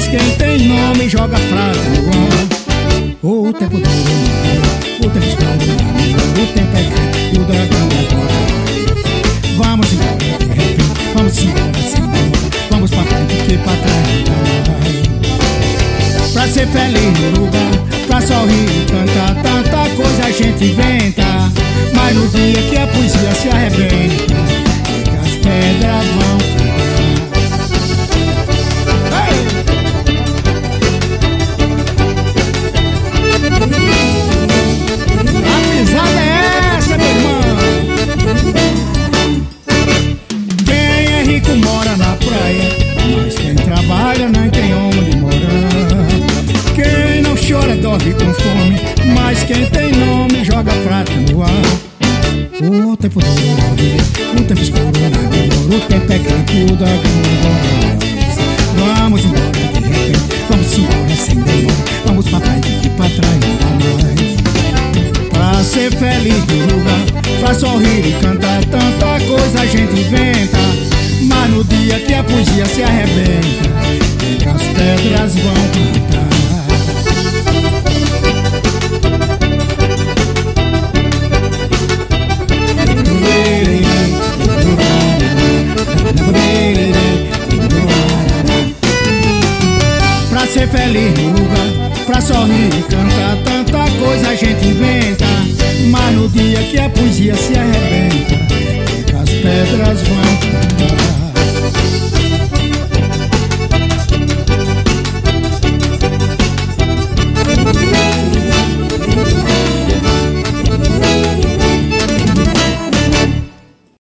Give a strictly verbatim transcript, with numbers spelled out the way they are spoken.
quem tem nome joga prata no ar. O tempo duro, o tempo escuro, o tempo é grande e o dragão agora vai. Vamos embora de repente, vamos embora sem demora. Vamos pra frente que pra trás não dá mais. Pra ser feliz no lugar, pra sorrir e cantar, tanta coisa a gente inventa. Mas no dia que a poesia se arrebenta, é que as pedras vão cantar. A pisada é essa, meu irmão. Quem é rico mora na praia, mas quem trabalha não tem onde morar. Quem não chora dorme com fome, mas quem tem nome joga prata no ar. O tempo duro na vida, o tempo escuro na vida, o tempo é grande, o dragão agora. Vamos embora de repente, vamos embora sem demora. Vamos pra frente que pra trás não dá mais. Pra ser feliz no lugar, pra sorrir e cantar, tanta coisa a gente inventa. Mas no dia que a poesia se arrebenta, é que as pedras vão cantar. Pra ser feliz no lugar, pra sorrir e cantar, tanta coisa a gente inventa. Mas no dia que a poesia se